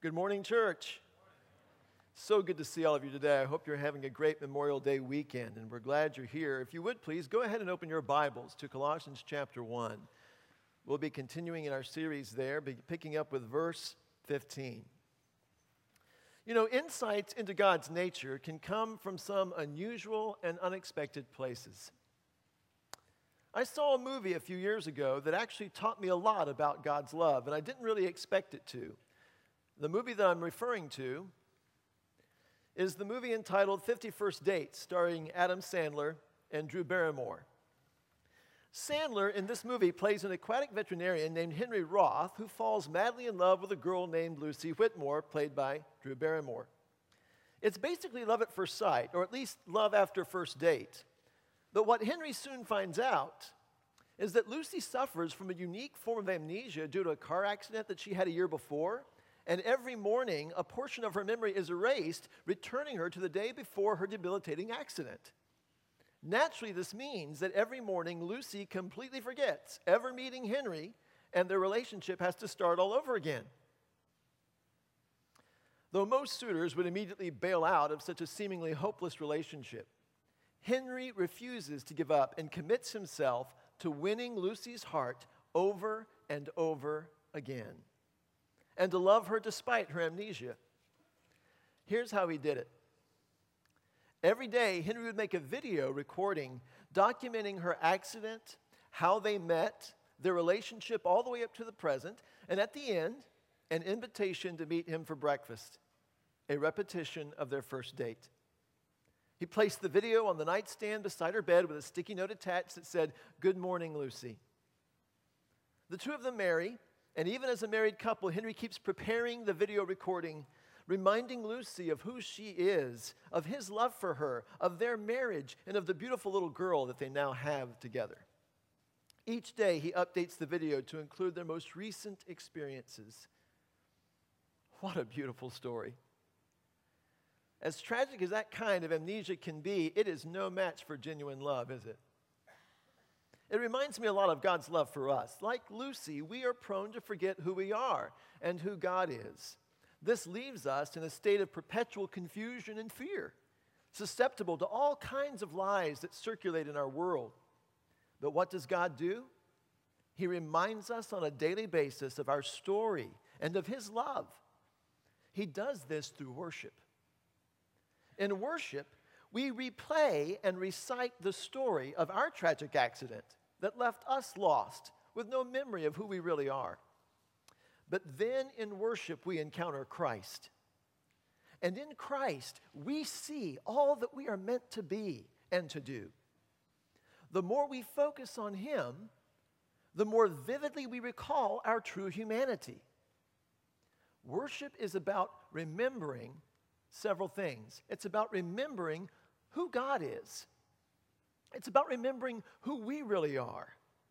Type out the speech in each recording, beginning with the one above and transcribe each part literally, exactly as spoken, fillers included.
Good morning, church. So good to see all of you today. I hope you're having a great Memorial Day weekend, and we're glad you're here. If you would, please go ahead and open your Bibles to Colossians chapter one. We'll be continuing in our series there, be picking up with verse fifteen. You know, insights into God's nature can come from some unusual and unexpected places. I saw a movie a few years ago that actually taught me a lot about God's love, and I didn't really expect it to. The movie that I'm referring to is the movie entitled fifty First Dates, starring Adam Sandler and Drew Barrymore. Sandler in this movie plays an aquatic veterinarian named Henry Roth who falls madly in love with a girl named Lucy Whitmore, played by Drew Barrymore. It's basically love at first sight, or at least love after first date. But what Henry soon finds out is that Lucy suffers from a unique form of amnesia due to a car accident that she had a year before. And every morning, a portion of her memory is erased, returning her to the day before her debilitating accident. Naturally, this means that every morning, Lucy completely forgets ever meeting Henry, and their relationship has to start all over again. Though most suitors would immediately bail out of such a seemingly hopeless relationship, Henry refuses to give up and commits himself to winning Lucy's heart over and over again, and to love her despite her amnesia. Here's how he did it. Every day, Henry would make a video recording documenting her accident, how they met, their relationship all the way up to the present, and at the end, an invitation to meet him for breakfast, a repetition of their first date. He placed the video on the nightstand beside her bed with a sticky note attached that said, "Good morning, Lucy." The two of them marry. And even as a married couple, Henry keeps preparing the video recording, reminding Lucy of who she is, of his love for her, of their marriage, and of the beautiful little girl that they now have together. Each day, he updates the video to include their most recent experiences. What a beautiful story. As tragic as that kind of amnesia can be, it is no match for genuine love, is it? It reminds me a lot of God's love for us. Like Lucy, we are prone to forget who we are and who God is. This leaves us in a state of perpetual confusion and fear, susceptible to all kinds of lies that circulate in our world. But what does God do? He reminds us on a daily basis of our story and of His love. He does this through worship. In worship, we replay and recite the story of our tragic accident that left us lost with no memory of who we really are. But then in worship, we encounter Christ. And in Christ, we see all that we are meant to be and to do. The more we focus on Him, the more vividly we recall our true humanity. Worship is about remembering several things. It's about remembering who God is. It's about remembering who we really are.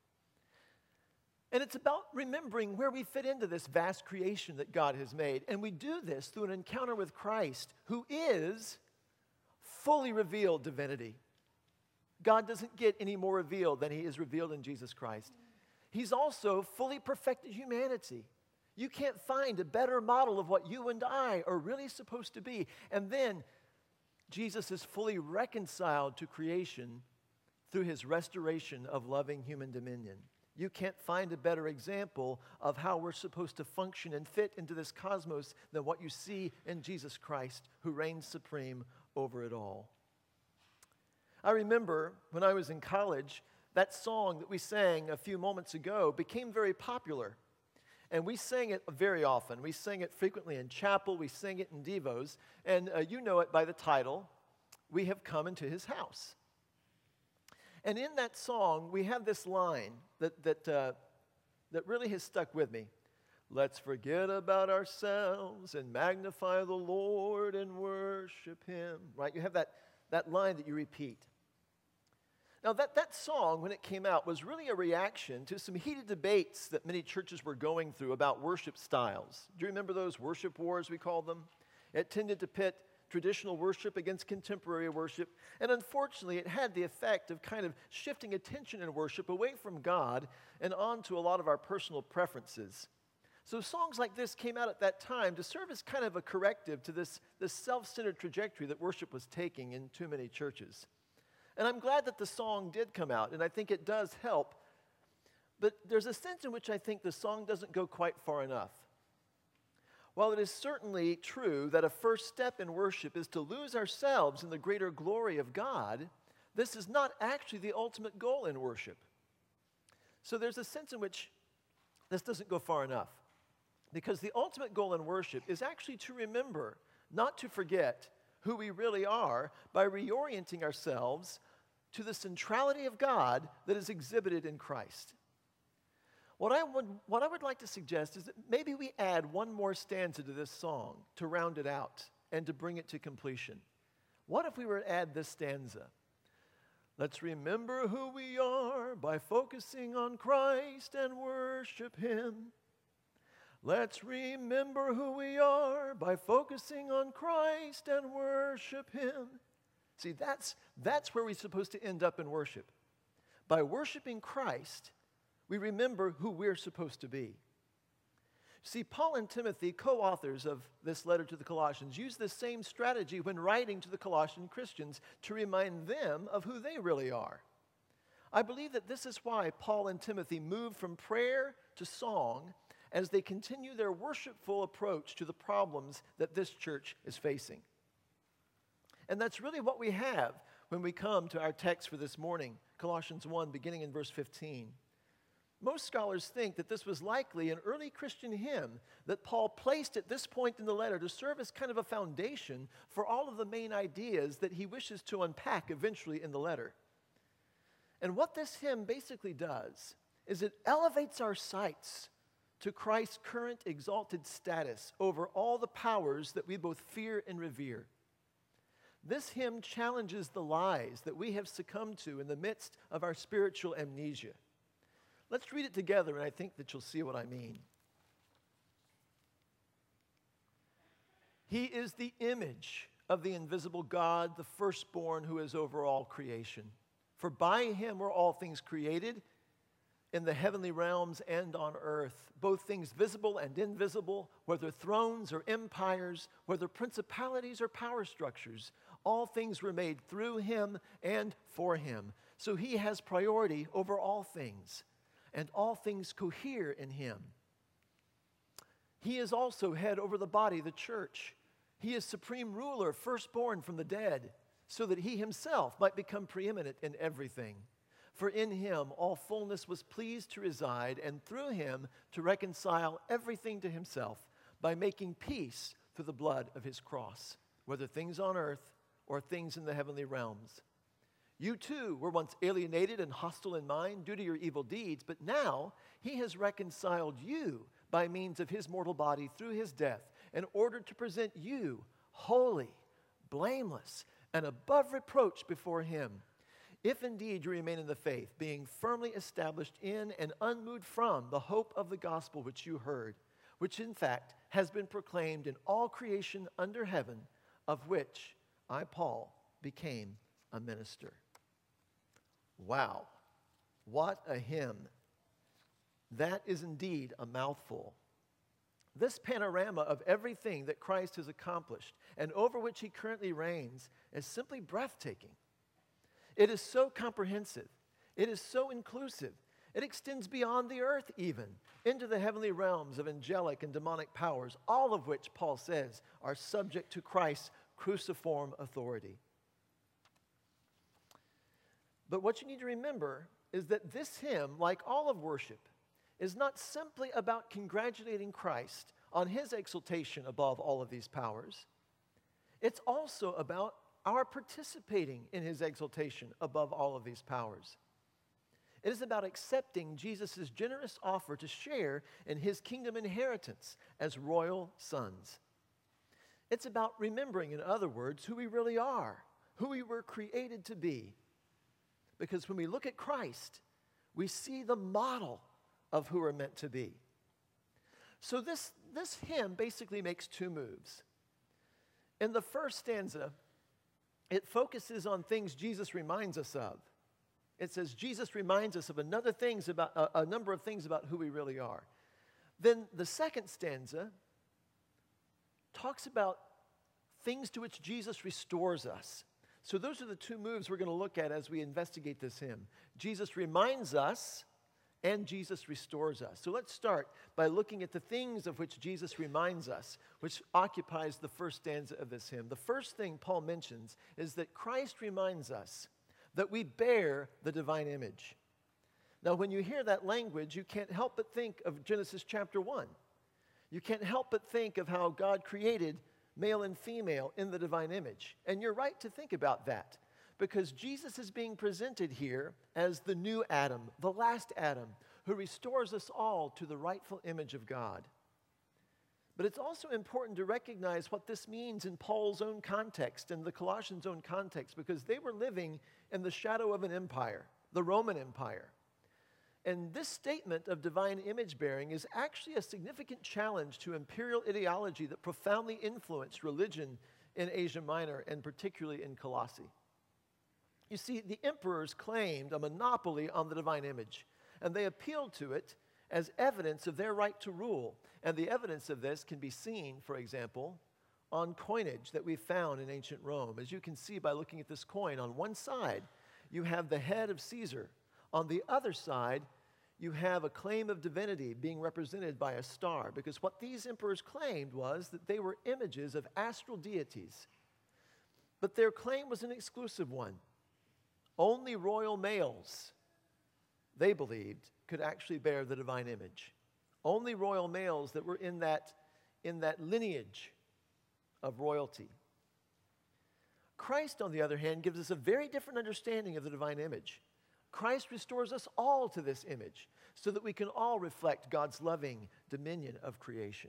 And it's about remembering where we fit into this vast creation that God has made. And we do this through an encounter with Christ, who is fully revealed divinity. God doesn't get any more revealed than He is revealed in Jesus Christ. He's also fully perfected humanity. You can't find a better model of what you and I are really supposed to be. And then Jesus is fully reconciled to creation through His restoration of loving human dominion. You can't find a better example of how we're supposed to function and fit into this cosmos than what you see in Jesus Christ, who reigns supreme over it all. I remember when I was in college, that song that we sang a few moments ago became very popular. And we sang it very often. We sang it frequently in chapel. We sang it in devos. And uh, you know it by the title, "We Have Come Into His House." And in that song, we have this line that, that, uh, that really has stuck with me. "Let's forget about ourselves and magnify the Lord and worship Him." Right? You have that, that line that you repeat. Now, that, that song, when it came out, was really a reaction to some heated debates that many churches were going through about worship styles. Do you remember those worship wars, we called them? It tended to pit traditional worship against contemporary worship, and unfortunately, it had the effect of kind of shifting attention in worship away from God and onto a lot of our personal preferences. So songs like this came out at that time to serve as kind of a corrective to this, this self-centered trajectory that worship was taking in too many churches. And I'm glad that the song did come out, and I think it does help. But there's a sense in which I think the song doesn't go quite far enough. While it is certainly true that a first step in worship is to lose ourselves in the greater glory of God, this is not actually the ultimate goal in worship. So there's a sense in which this doesn't go far enough. Because the ultimate goal in worship is actually to remember, not to forget, who we really are by reorienting ourselves to the centrality of God that is exhibited in Christ. What I would, what I would like to suggest is that maybe we add one more stanza to this song to round it out and to bring it to completion. What if we were to add this stanza? Let's remember who we are by focusing on Christ and worship Him. Let's remember who we are by focusing on Christ and worship Him. See, that's, that's where we're supposed to end up in worship. By worshiping Christ, we remember who we're supposed to be. See, Paul and Timothy, co-authors of this letter to the Colossians, use this same strategy when writing to the Colossian Christians to remind them of who they really are. I believe that this is why Paul and Timothy move from prayer to song as they continue their worshipful approach to the problems that this church is facing. And that's really what we have when we come to our text for this morning, Colossians one, beginning in verse fifteen. Most scholars think that this was likely an early Christian hymn that Paul placed at this point in the letter to serve as kind of a foundation for all of the main ideas that he wishes to unpack eventually in the letter. And what this hymn basically does is it elevates our sights to Christ's current exalted status over all the powers that we both fear and revere. This hymn challenges the lies that we have succumbed to in the midst of our spiritual amnesia. Let's read it together, and I think that you'll see what I mean. He is the image of the invisible God, the firstborn who is over all creation. For by Him were all things created, in the heavenly realms and on earth, both things visible and invisible, whether thrones or empires, whether principalities or power structures, all things were made through Him and for Him. So He has priority over all things, and all things cohere in Him. He is also head over the body, the church. He is supreme ruler, firstborn from the dead, so that He Himself might become preeminent in everything. For in Him all fullness was pleased to reside, and through Him to reconcile everything to Himself, by making peace through the blood of His cross, whether things on earth or things in the heavenly realms. You too were once alienated and hostile in mind due to your evil deeds, but now He has reconciled you by means of His mortal body through His death, in order to present you holy, blameless, and above reproach before Him. If indeed you remain in the faith, being firmly established in and unmoved from the hope of the gospel which you heard, which in fact has been proclaimed in all creation under heaven, of which I, Paul, became a minister. Wow, what a hymn. That is indeed a mouthful. This panorama of everything that Christ has accomplished and over which He currently reigns is simply breathtaking. It is so comprehensive. It is so inclusive. It extends beyond the earth even, into the heavenly realms of angelic and demonic powers, all of which, Paul says, are subject to Christ's cruciform authority. But what you need to remember is that this hymn, like all of worship, is not simply about congratulating Christ on His exaltation above all of these powers. It's also about our participating in His exaltation above all of these powers. It is about accepting Jesus' generous offer to share in His kingdom inheritance as royal sons. It's about remembering, in other words, who we really are, who we were created to be. Because when we look at Christ, we see the model of who we're meant to be. So this, this hymn basically makes two moves. In the first stanza, it focuses on things Jesus reminds us of. It says Jesus reminds us of another things about, a, a number of things about who we really are. Then the second stanza talks about things to which Jesus restores us. So those are the two moves we're going to look at as we investigate this hymn. Jesus reminds us, and Jesus restores us. So let's start by looking at the things of which Jesus reminds us, which occupies the first stanza of this hymn. The first thing Paul mentions is that Christ reminds us that we bear the divine image. Now, when you hear that language, you can't help but think of Genesis chapter one. You can't help but think of how God created male and female in the divine image. And you're right to think about that, because Jesus is being presented here as the new Adam, the last Adam, who restores us all to the rightful image of God. But it's also important to recognize what this means in Paul's own context and the Colossians' own context, because they were living in the shadow of an empire, the Roman Empire. And this statement of divine image bearing is actually a significant challenge to imperial ideology that profoundly influenced religion in Asia Minor, and particularly in Colossae. You see, the emperors claimed a monopoly on the divine image, and they appealed to it as evidence of their right to rule. And the evidence of this can be seen, for example, on coinage that we found in ancient Rome. As you can see by looking at this coin, on one side, you have the head of Caesar. On the other side, you have a claim of divinity being represented by a star, because what these emperors claimed was that they were images of astral deities. But their claim was an exclusive one. Only royal males, they believed, could actually bear the divine image. Only royal males that were in that, in that lineage of royalty. Christ, on the other hand, gives us a very different understanding of the divine image. Christ restores us all to this image so that we can all reflect God's loving dominion of creation.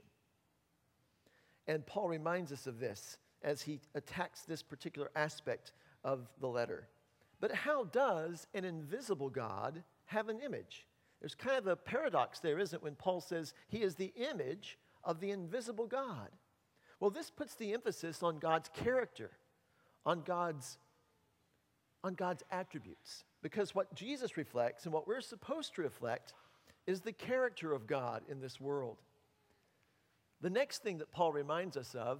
And Paul reminds us of this as he attacks this particular aspect of the letter. But how does an invisible God have an image? There's kind of a paradox there, isn't it, when Paul says he is the image of the invisible God? Well, this puts the emphasis on God's character, on God's, on God's attributes. Because what Jesus reflects and what we're supposed to reflect is the character of God in this world. The next thing that Paul reminds us of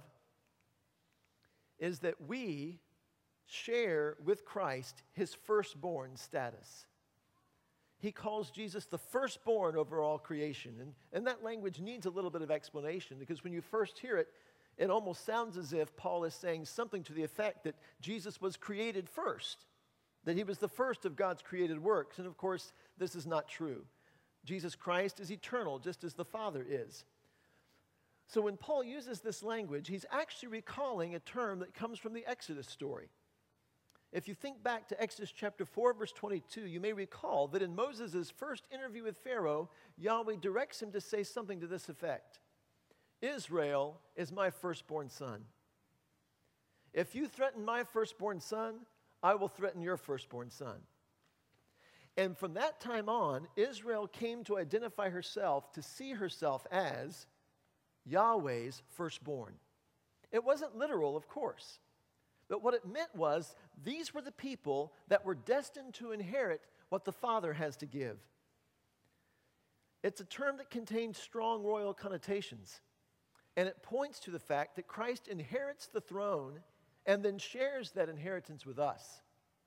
is that we share with Christ his firstborn status. He calls Jesus the firstborn over all creation. And, and that language needs a little bit of explanation, because when you first hear it, it almost sounds as if Paul is saying something to the effect that Jesus was created first, that he was the first of God's created works. And of course, this is not true. Jesus Christ is eternal, just as the Father is. So when Paul uses this language, he's actually recalling a term that comes from the Exodus story. If you think back to Exodus chapter four, verse twenty-two, you may recall that in Moses' first interview with Pharaoh, Yahweh directs him to say something to this effect: Israel is my firstborn son. If you threaten my firstborn son, I will threaten your firstborn son. And from that time on, Israel came to identify herself, to see herself as Yahweh's firstborn. It wasn't literal, of course. But what it meant was these were the people that were destined to inherit what the Father has to give. It's a term that contains strong royal connotations. And it points to the fact that Christ inherits the throne and then shares that inheritance with us.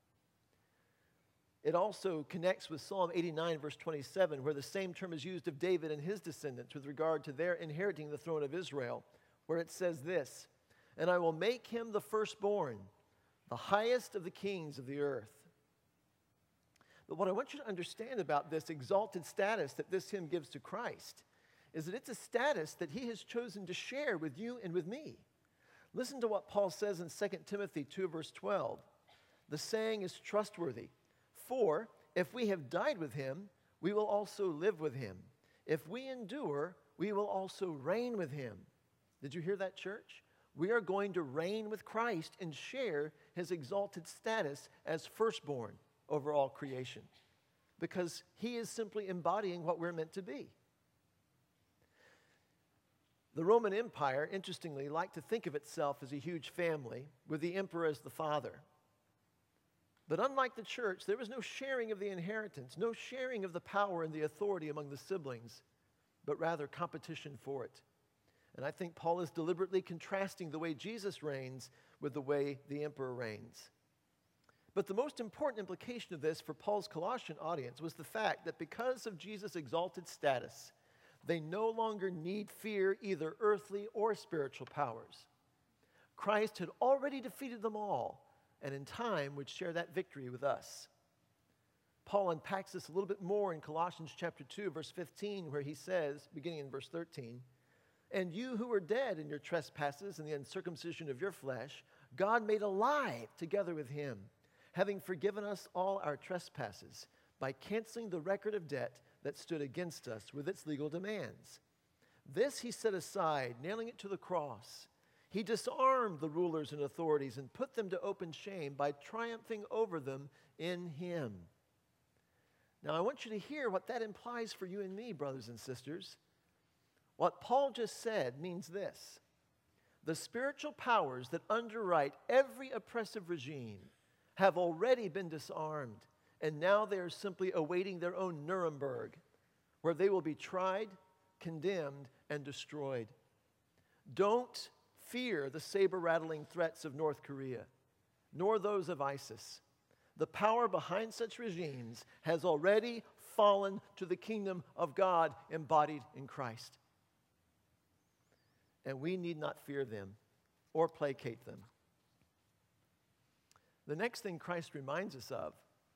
It also connects with Psalm eighty-nine, verse twenty-seven, where the same term is used of David and his descendants with regard to their inheriting the throne of Israel, where it says this: "And I will make him the firstborn, the highest of the kings of the earth." But what I want you to understand about this exalted status that this hymn gives to Christ is that it's a status that he has chosen to share with you and with me. Listen to what Paul says in Second Timothy two, verse twelve. The saying is trustworthy. For if we have died with him, we will also live with him. If we endure, we will also reign with him. Did you hear that, church? We are going to reign with Christ and share his exalted status as firstborn over all creation, because he is simply embodying what we're meant to be. The Roman Empire, interestingly, liked to think of itself as a huge family with the emperor as the father. But unlike the church, there was no sharing of the inheritance, no sharing of the power and the authority among the siblings. but rather competition for it. And I think Paul is deliberately contrasting the way Jesus reigns with the way the emperor reigns. But the most important implication of this for Paul's Colossian audience was the fact that because of Jesus' exalted status, they no longer need fear either earthly or spiritual powers. Christ had already defeated them all, and in time would share that victory with us. Paul unpacks this a little bit more in Colossians chapter two, verse fifteen, where he says, beginning in verse thirteen, "And you who were dead in your trespasses and the uncircumcision of your flesh, God made alive together with him, having forgiven us all our trespasses by canceling the record of debt that stood against us with its legal demands. This he set aside, nailing it to the cross. He disarmed the rulers and authorities and put them to open shame by triumphing over them in him." Now, I want you to hear what that implies for you and me, brothers and sisters. What Paul just said means this: the spiritual powers that underwrite every oppressive regime have already been disarmed, and now they are simply awaiting their own Nuremberg, where they will be tried, condemned, and destroyed. Don't fear the saber-rattling threats of North Korea, nor those of ISIS. The power behind such regimes has already fallen to the kingdom of God embodied in Christ. And we need not fear them or placate them. The next thing Christ reminds us of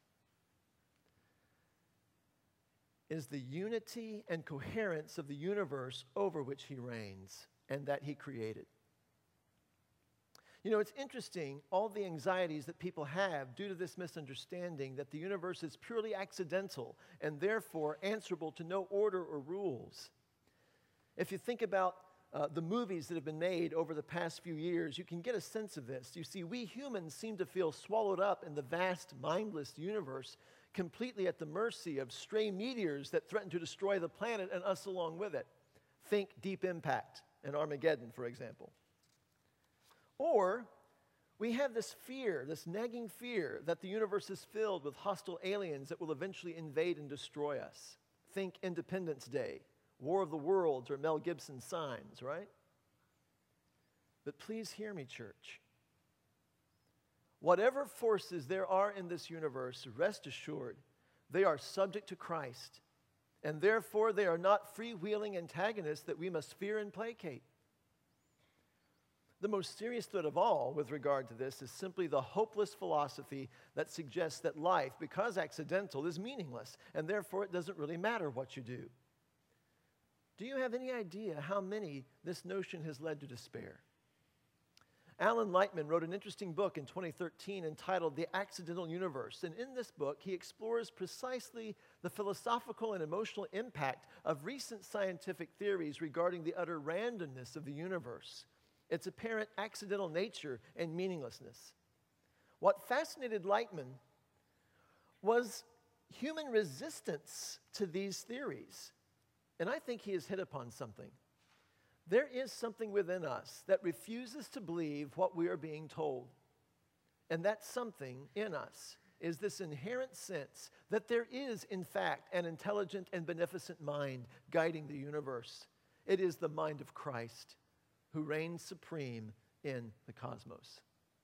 is the unity and coherence of the universe over which he reigns and that he created. You know, it's interesting, all the anxieties that people have due to this misunderstanding that the universe is purely accidental and therefore answerable to no order or rules. If you think about uh, the movies that have been made over the past few years, you can get a sense of this. You see, we humans seem to feel swallowed up in the vast, mindless universe, completely at the mercy of stray meteors that threaten to destroy the planet and us along with it. Think Deep Impact and Armageddon, for example. Or we have this fear, this nagging fear that the universe is filled with hostile aliens that will eventually invade and destroy us. Think Independence Day, War of the Worlds, or Mel Gibson's Signs, right? But please hear me, church. Whatever forces there are in this universe, rest assured, they are subject to Christ, and therefore they are not freewheeling antagonists that we must fear and placate. The most serious threat of all with regard to this is simply the hopeless philosophy that suggests that life, because accidental, is meaningless, and therefore it doesn't really matter what you do. Do you have any idea how many this notion has led to despair? Alan Lightman wrote an interesting book in twenty thirteen entitled The Accidental Universe, and in this book he explores precisely the philosophical and emotional impact of recent scientific theories regarding the utter randomness of the universe, its apparent accidental nature and meaninglessness. What fascinated Lightman was human resistance to these theories, and I think he has hit upon something. There is something within us that refuses to believe what we are being told. And that something in us is this inherent sense that there is, in fact, an intelligent and beneficent mind guiding the universe. It is the mind of Christ, who reigns supreme in the cosmos.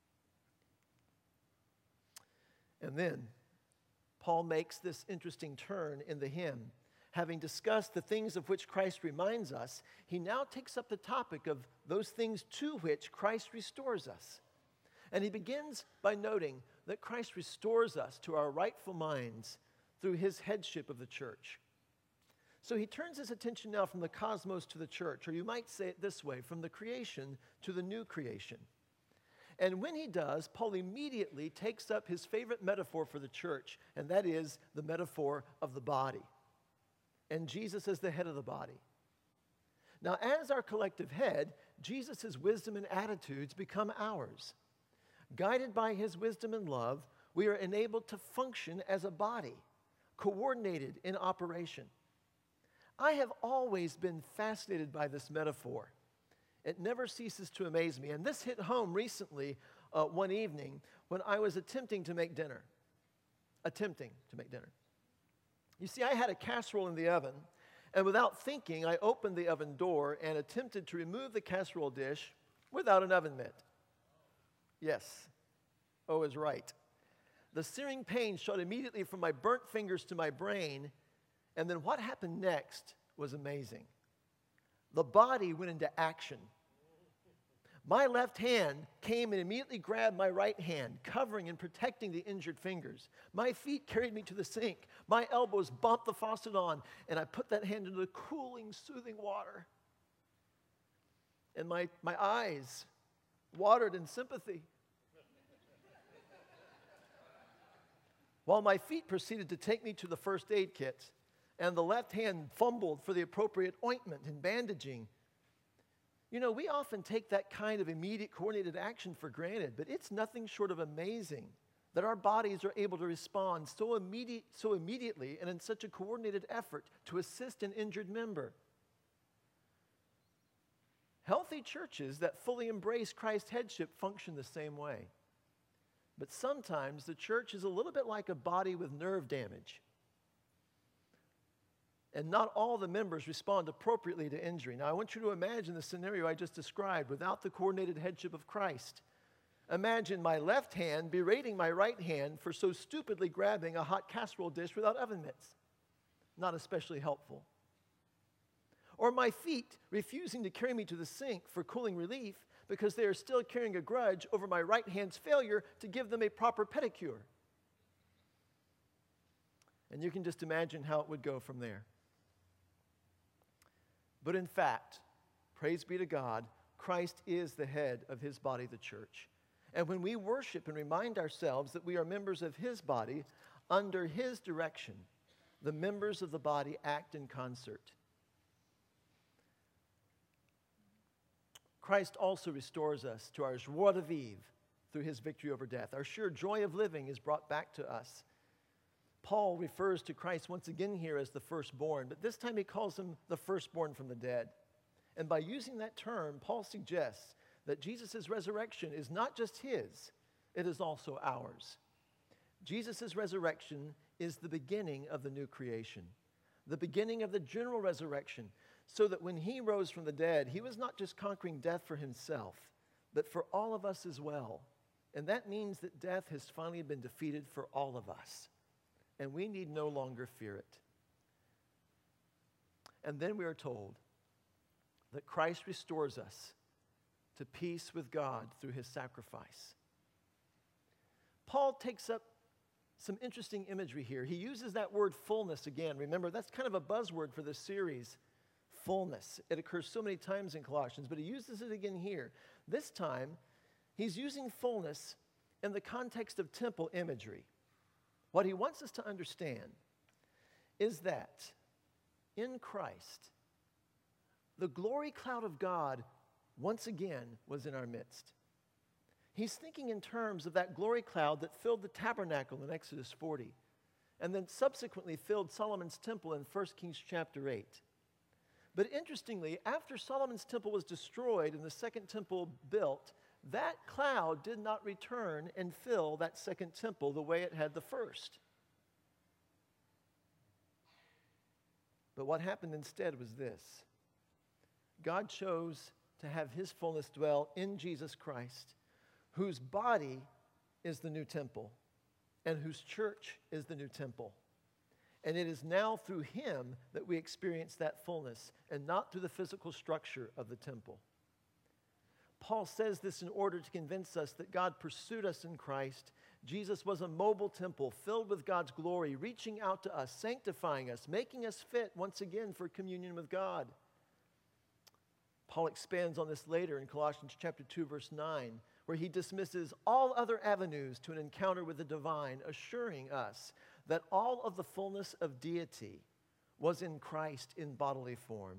And then Paul makes this interesting turn in the hymn. Having discussed the things of which Christ reminds us, he now takes up the topic of those things to which Christ restores us. And he begins by noting that Christ restores us to our rightful minds through his headship of the church. So he turns his attention now from the cosmos to the church, or you might say it this way, from the creation to the new creation. And when he does, Paul immediately takes up his favorite metaphor for the church, and that is the metaphor of the body. And Jesus is the head of the body. Now, as our collective head, Jesus' wisdom and attitudes become ours. Guided by his wisdom and love, we are enabled to function as a body, coordinated in operation. I have always been fascinated by this metaphor. It never ceases to amaze me. And this hit home recently, uh, one evening, when I was attempting to make dinner. Attempting to make dinner. You see, I had a casserole in the oven, And without thinking, I opened the oven door and attempted to remove the casserole dish without an oven mitt. Yes, O is right. The searing pain shot immediately from my burnt fingers to my brain, and then what happened next was amazing. The body went into action. My left hand came and immediately grabbed my right hand, covering and protecting the injured fingers. My feet carried me to the sink. My elbows bumped the faucet on, and I put that hand into the cooling, soothing water. And my, my eyes watered in sympathy. While my feet proceeded to take me to the first aid kit, and the left hand fumbled for the appropriate ointment and bandaging. You know, we often take that kind of immediate coordinated action for granted, but it's nothing short of amazing that our bodies are able to respond so, immediate, so immediately and in such a coordinated effort to assist an injured member. Healthy churches that fully embrace Christ's headship function the same way. But sometimes the church is a little bit like a body with nerve damage. And not all the members respond appropriately to injury. Now, I want you to imagine the scenario I just described without the coordinated headship of Christ. Imagine my left hand berating my right hand for so stupidly grabbing a hot casserole dish without oven mitts. Not especially helpful. Or my feet refusing to carry me to the sink for cooling relief because they are still carrying a grudge over my right hand's failure to give them a proper pedicure. And you can just imagine how it would go from there. But in fact, praise be to God, Christ is the head of his body, the church. And when we worship and remind ourselves that we are members of his body, under his direction, the members of the body act in concert. Christ also restores us to our joie de vivre through his victory over death. Our sure joy of living is brought back to us. Paul refers to Christ once again here as the firstborn, but this time he calls him the firstborn from the dead. And by using that term, Paul suggests that Jesus' resurrection is not just his, it is also ours. Jesus' resurrection is the beginning of the new creation, the beginning of the general resurrection, so that when he rose from the dead, he was not just conquering death for himself, but for all of us as well. And that means that death has finally been defeated for all of us. And we need no longer fear it. And then we are told that Christ restores us to peace with God through his sacrifice. Paul takes up some interesting imagery here. He uses that word fullness again. Remember, that's kind of a buzzword for this series, fullness. It occurs so many times in Colossians, but he uses it again here. This time, he's using fullness in the context of temple imagery. What he wants us to understand is that in Christ, the glory cloud of God once again was in our midst. He's thinking in terms of that glory cloud that filled the tabernacle in Exodus forty, and then subsequently filled Solomon's temple in First Kings chapter eight. But interestingly, after Solomon's temple was destroyed and the second temple built, that cloud did not return and fill that second temple the way it had the first. But what happened instead was this. God chose to have his fullness dwell in Jesus Christ, whose body is the new temple and whose church is the new temple. And it is now through him that we experience that fullness and not through the physical structure of the temple. Paul says this in order to convince us that God pursued us in Christ. Jesus was a mobile temple filled with God's glory, reaching out to us, sanctifying us, making us fit once again for communion with God. Paul expands on this later in Colossians chapter two, verse nine, where he dismisses all other avenues to an encounter with the divine, assuring us that all of the fullness of deity was in Christ in bodily form.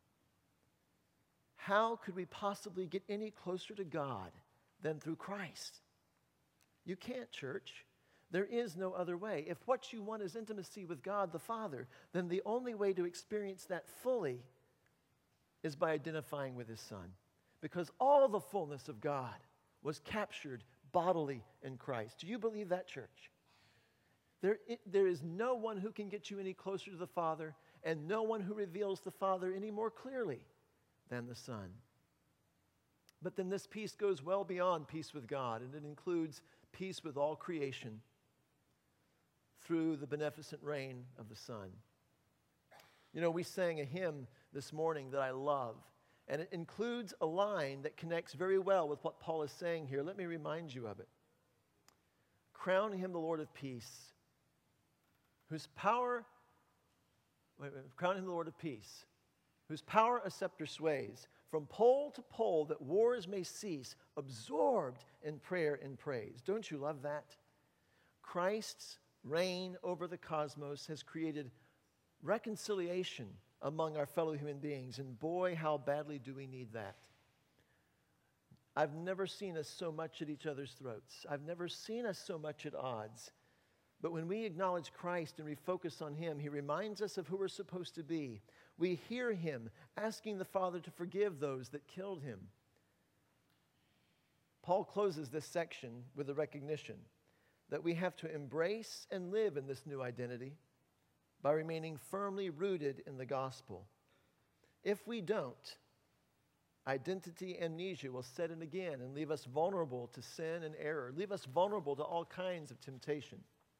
How could we possibly get any closer to God than through Christ? You can't, church. There is no other way. If what you want is intimacy with God the Father, then the only way to experience that fully is by identifying with his Son. Because all the fullness of God was captured bodily in Christ. Do you believe that, church? There, it, there is no one who can get you any closer to the Father, and no one who reveals the Father any more clearly than the Son. But then this peace goes well beyond peace with God, and it includes peace with all creation through the beneficent reign of the Son. You know, we sang a hymn this morning that I love, and it includes a line that connects very well with what Paul is saying here. Let me remind you of it. Crown him the Lord of peace, whose power, wait, wait, crown him the Lord of peace, whose power a scepter sways, from pole to pole that wars may cease, absorbed in prayer and praise. Don't you love that? Christ's reign over the cosmos has created reconciliation among our fellow human beings, and boy, how badly do we need that. I've never seen us so much at each other's throats. I've never seen us so much at odds. But when we acknowledge Christ and refocus on him, he reminds us of who we're supposed to be. We hear him asking the Father to forgive those that killed him. Paul closes this section with a recognition that we have to embrace and live in this new identity by remaining firmly rooted in the gospel. If we don't, identity amnesia will set in again and leave us vulnerable to sin and error, leave us vulnerable to all kinds of temptation.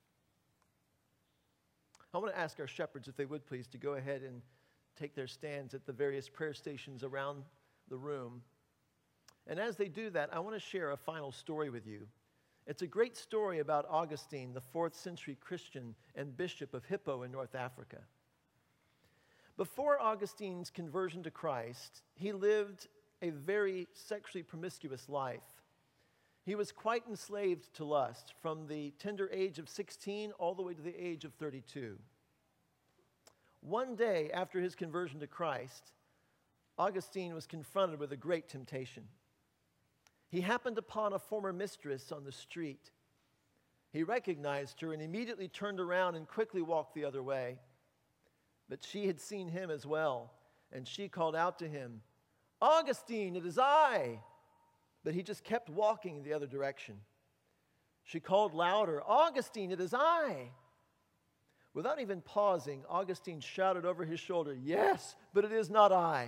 I want to ask our shepherds, if they would please, to go ahead and take their stands at the various prayer stations around the room. And as they do that, I want to share a final story with you. It's a great story about Augustine, the fourth century Christian and bishop of Hippo in North Africa. Before Augustine's conversion to Christ, he lived a very sexually promiscuous life. He was quite enslaved to lust from the tender age of sixteen all the way to the age of thirty-two. One day after his conversion to Christ, Augustine was confronted with a great temptation. He happened upon a former mistress on the street. He recognized her and immediately turned around and quickly walked the other way. But she had seen him as well, and she called out to him, "Augustine, it is I!" But he just kept walking the other direction. She called louder, "Augustine, it is I!" Without even pausing, Augustine shouted over his shoulder, "Yes, but it is not I."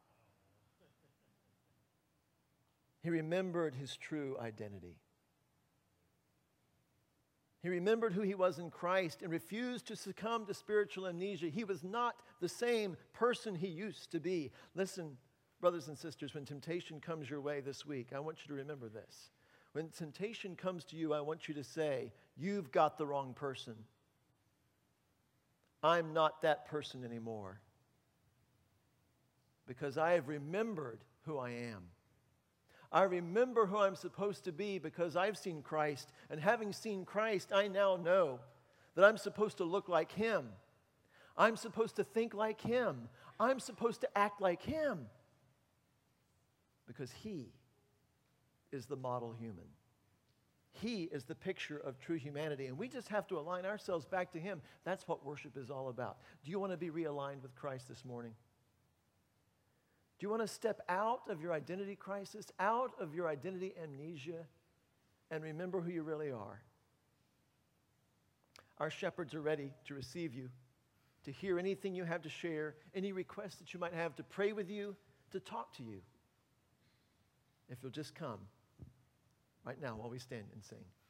He remembered his true identity. He remembered who he was in Christ and refused to succumb to spiritual amnesia. He was not the same person he used to be. Listen, brothers and sisters, when temptation comes your way this week, I want you to remember this. When temptation comes to you, I want you to say, "You've got the wrong person. I'm not that person anymore, because I have remembered who I am. I remember who I'm supposed to be because I've seen Christ, and having seen Christ, I now know that I'm supposed to look like him. I'm supposed to think like him. I'm supposed to act like him, because he is the model human. He is the picture of true humanity, and we just have to align ourselves back to him. That's what worship is all about. Do you want to be realigned with Christ this morning? Do you want to step out of your identity crisis, out of your identity amnesia, and remember who you really are? Our shepherds are ready to receive you, to hear anything you have to share, any requests that you might have, to pray with you, to talk to you. If you'll just come right now while we stand and sing.